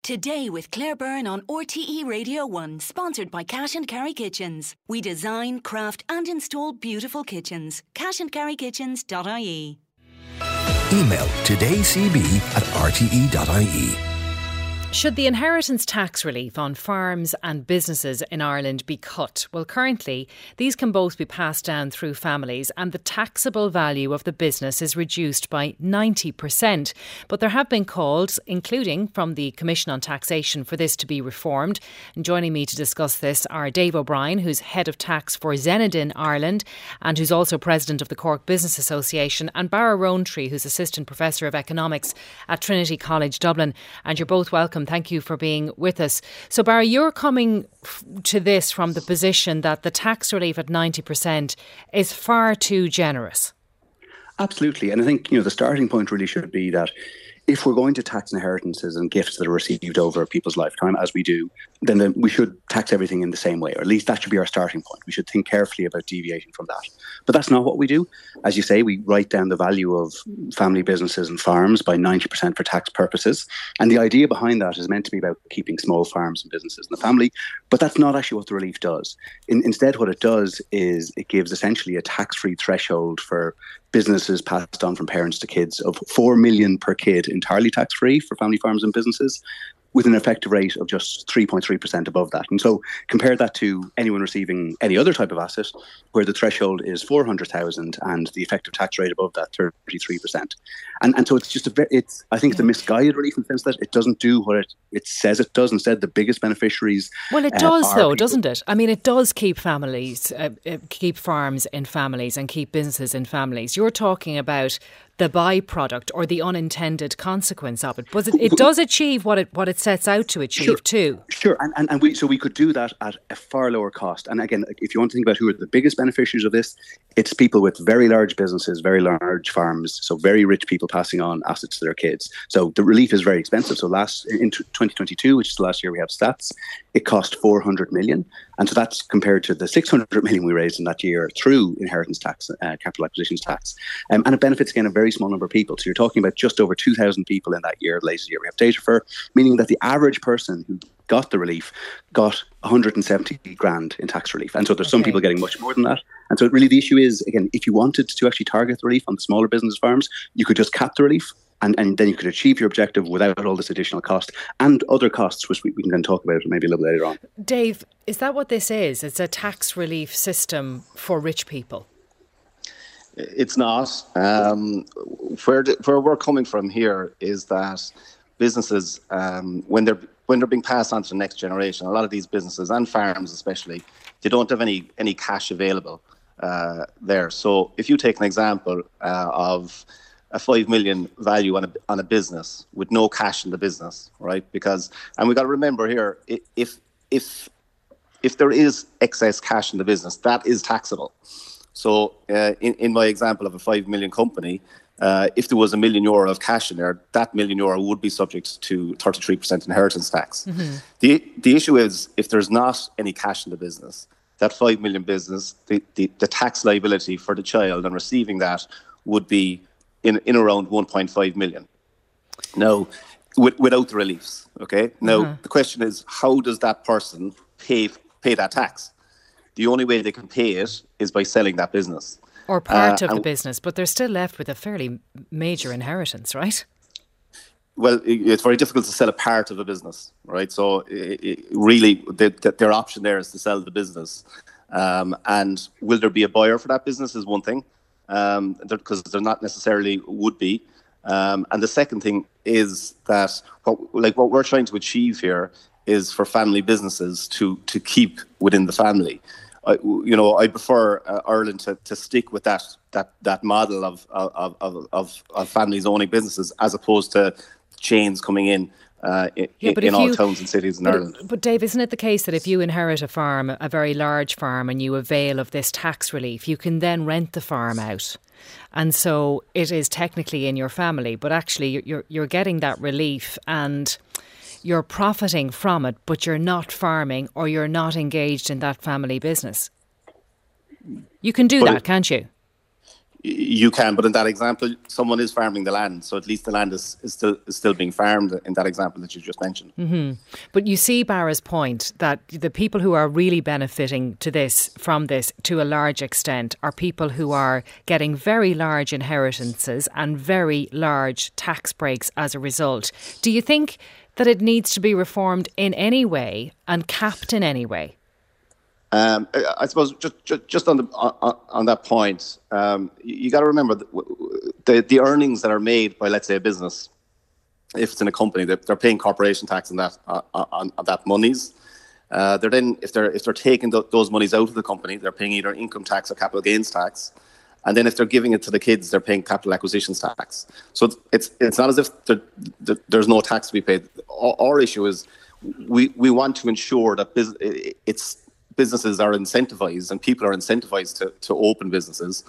Today with Claire Byrne on RTE Radio 1, sponsored by Cash and Carry Kitchens. We design, craft and install beautiful kitchens. cashandcarrykitchens.ie. Email todaycb@rte.ie. Should the inheritance tax relief on farms and businesses in Ireland be cut? Well, currently, these can both be passed down through families and the taxable value of the business is reduced by 90%. But there have been calls, including from the Commission on Taxation, for this to be reformed. And joining me to discuss this are Dave O'Brien, who's Head of Tax for Zenadin Ireland and who's also President of the Cork Business Association, and Barra Rowntree, who's Assistant Professor of Economics at Trinity College Dublin. And you're both welcome. Thank you for being with us. So, Barry, you're coming to this from the position that the tax relief at 90% is far too generous. Absolutely. And I think, the starting point really should be that if we're going to tax inheritances and gifts that are received over people's lifetime, as we do, then we should tax everything in the same way, or at least that should be our starting point. We should think carefully about deviating from that. But that's not what we do. As you say, we write down the value of family businesses and farms by 90% for tax purposes. And the idea behind that is meant to be about keeping small farms and businesses in the family. But that's not actually what the relief does. Instead, what it does is it gives essentially a tax-free threshold for businesses passed on from parents to kids of 4 million per kid, entirely tax-free for family farms and businesses, with an effective rate of just 3.3% above that. And so compare that to anyone receiving any other type of asset where the threshold is 400,000 and the effective tax rate above that 33%. And so it's just I think it's a misguided relief in the sense that it doesn't do what it says it does. Instead, the biggest beneficiaries. Well, it does though, doesn't it? I mean, it does keep families, keep farms in families and keep businesses in families. You're talking about the byproduct or the unintended consequence of it. But it does achieve what it sets out to achieve too. Sure, and we could do that at a far lower cost. And again, if you want to think about who are the biggest beneficiaries of this, it's people with very large businesses, very large farms, so very rich people passing on assets to their kids. So the relief is very expensive. So in 2022, which is the last year we have stats, it cost 400 million. And so that's compared to the 600 million we raised in that year through inheritance tax, capital acquisitions tax. And it benefits, again, a very small number of people. So you're talking about just over 2,000 people in that year, the latest year we have data for, meaning that the average person who got the relief got 170 grand in tax relief. And so there's some people getting much more than that. And so really the issue is, again, if you wanted to actually target the relief on the smaller business farms, you could just cap the relief. And then you could achieve your objective without all this additional cost and other costs, which we can then talk about maybe a little later on. Dave, is that what this is? It's a tax relief system for rich people? It's not. Where we're coming from here is that businesses, when they're being passed on to the next generation, a lot of these businesses and farms especially, they don't have any cash available there. So if you take an example of a 5 million value on a business with no cash in the business, right? And we got to remember here, if there is excess cash in the business, that is taxable. So in my example of a 5 million company, if there was €1 million of cash in there, that €1 million would be subject to 33% inheritance tax. Mm-hmm. The issue is if there's not any cash in the business, that 5 million business, the tax liability for the child and receiving that would be in around 1.5 million. Now, without the reliefs, okay? Now, the question is, how does that person pay that tax? The only way they can pay it is by selling that business. Or part of the business, but they're still left with a fairly major inheritance, right? Well, it's very difficult to sell a part of a business, right? So really, their option there is to sell the business. And will there be a buyer for that business is one thing, because there not necessarily would be. And the second thing is that what we're trying to achieve here is for family businesses to keep within the family. I prefer Ireland to stick with that model of families owning businesses as opposed to chains coming in all towns and cities in Ireland. But Dave, isn't it the case that if you inherit a farm, a very large farm, and you avail of this tax relief, you can then rent the farm out? And so it is technically in your family, but actually you're getting that relief and you're profiting from it, but you're not farming or you're not engaged in that family business. You can do that, can't you? you can, but in that example, someone is farming the land, so at least the land is still being farmed in that example that you just mentioned. Mm-hmm. But you see Bara's point that the people who are really benefiting from this to a large extent are people who are getting very large inheritances and very large tax breaks as a result. Do you think that it needs to be reformed in any way and capped in any way? I suppose just on that point, you got to remember the earnings that are made by, let's say, a business. If it's in a company, they're paying corporation tax on that monies. They're then if they're taking those monies out of the company, they're paying either income tax or capital gains tax. And then if they're giving it to the kids, they're paying capital acquisitions tax. So it's not as if there's no tax to be paid. Our issue is we want to ensure that businesses are incentivized and people are incentivized to open businesses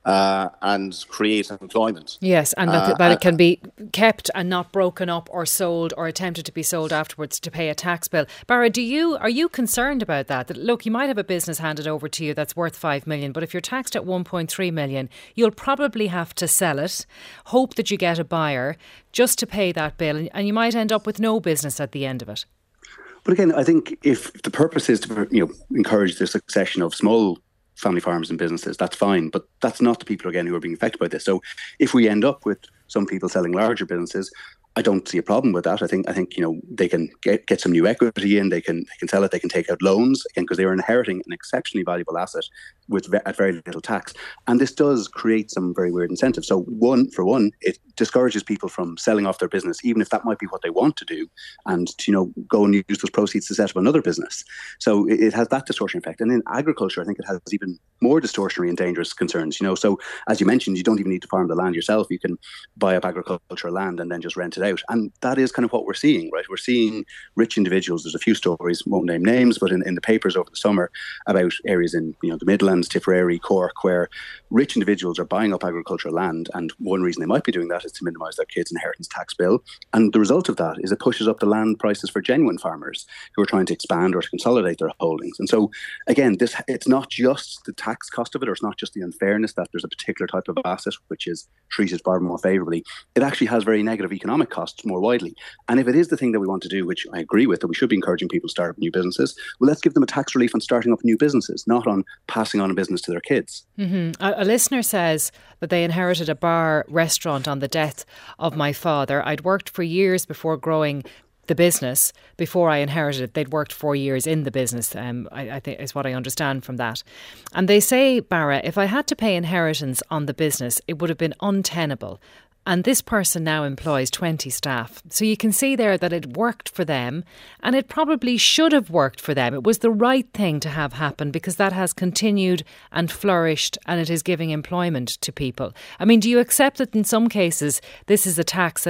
and create employment. Yes, and that it can be kept and not broken up or sold or attempted to be sold afterwards to pay a tax bill. Bara, are you concerned about that? That, look, you might have a business handed over to you that's worth 5 million, but if you're taxed at 1.3 million, you'll probably have to sell it, hope that you get a buyer just to pay that bill, and you might end up with no business at the end of it. But again, I think if the purpose is to encourage the succession of small family farms and businesses, that's fine. But that's not the people, again, who are being affected by this. So if we end up with some people selling larger businesses, I don't see a problem with that. I think they can get some new equity in. They can sell it. They can take out loans again because they are inheriting an exceptionally valuable asset at very little tax. And this does create some very weird incentives. So for one, it discourages people from selling off their business, even if that might be what they want to do, and to go and use those proceeds to set up another business. So it has that distortion effect. And in agriculture, I think it has even more distortionary and dangerous concerns. So as you mentioned, you don't even need to farm the land yourself. You can buy up agricultural land and then just rent it out. And that is kind of what we're seeing, right? We're seeing rich individuals. There's a few stories, won't name names, but in the papers over the summer about areas in the Midlands, Tipperary, Cork, where rich individuals are buying up agricultural land. And one reason they might be doing that is to minimise their kids' inheritance tax bill. And the result of that is it pushes up the land prices for genuine farmers who are trying to expand or to consolidate their holdings. And so, again, it's not just the tax cost of it, or it's not just the unfairness that there's a particular type of asset which is treated far more favourably. It actually has very negative economic costs more widely. And if it is the thing that we want to do, which I agree with, that we should be encouraging people to start up new businesses, well, let's give them a tax relief on starting up new businesses, not on passing on a business to their kids. Mm-hmm. A listener says that they inherited a bar restaurant on the death of my father. I'd worked for years before growing the business. Before I inherited it, they'd worked 4 years in the business, I think is what I understand from that. And they say, Bara, if I had to pay inheritance on the business, it would have been untenable. And this person now employs 20 staff. So you can see there that it worked for them, and it probably should have worked for them. It was the right thing to have happen because that has continued and flourished, and it is giving employment to people. I mean, do you accept that in some cases this is a tax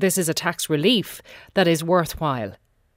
relief that is worthwhile?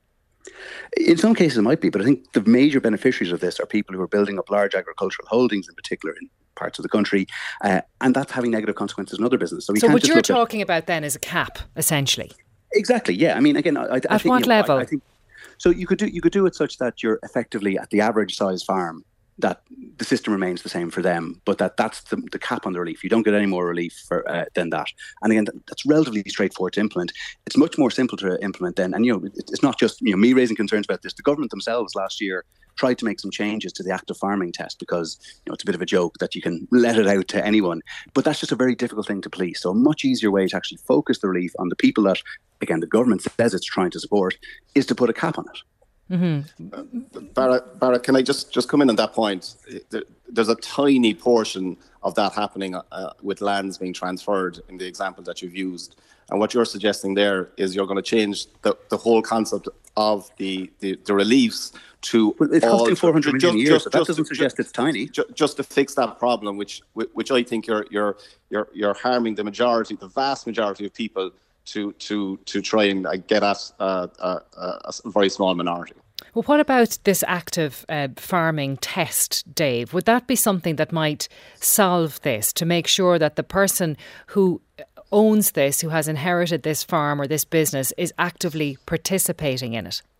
In some cases it might be, but I think the major beneficiaries of this are people who are building up large agricultural holdings, in particular in parts of the country, and that's having negative consequences in other businesses. So what you're talking about then is a cap, essentially. Exactly. Yeah. I mean, again, I think, what level? I think so. You could do it such that you're effectively at the average size farm, that the system remains the same for them, but that's the cap on the relief. You don't get any more relief than that. And again, that's relatively straightforward to implement. It's much more simple to implement then. And it's not just me raising concerns about this. The government themselves last year tried to make some changes to the active farming test because it's a bit of a joke that you can let it out to anyone. But that's just a very difficult thing to police. So a much easier way to actually focus the relief on the people that, again, the government says it's trying to support is to put a cap on it. Mm-hmm. Bara, can I just come in on that point? There's a tiny portion of that happening with lands being transferred in the example that you've used. And what you're suggesting there is you're going to change the whole concept of the reliefs to... Well, it's costing 400 million a year, so that doesn't suggest it's tiny. Just to fix that problem, which I think you're harming the vast majority of people to try and get at a very small minority. Well, what about this active farming test, Dave? Would that be something that might solve this, to make sure that the person who owns this, who has inherited this farm or this business, is actively participating in it?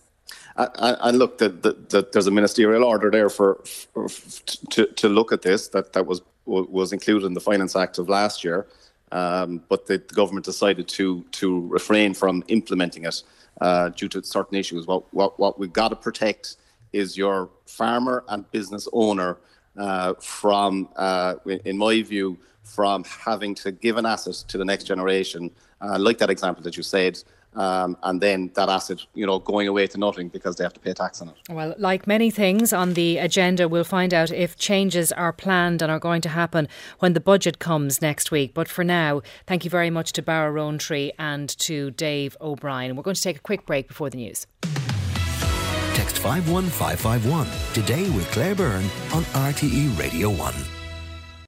And look, there's a ministerial order there to look at this that was was included in the Finance Act of last year, but the government decided to refrain from implementing it due to certain issues. What we've got to protect is your farmer and business owner from, in my view, from having to give an asset to the next generation, like that example that you said, and then that asset, going away to nothing because they have to pay tax on it. Well, like many things on the agenda, we'll find out if changes are planned and are going to happen when the budget comes next week. But for now, thank you very much to Barra Rowntree and to Dave O'Brien. We're going to take a quick break before the news. Text 51551 today with Claire Byrne on RTE Radio 1.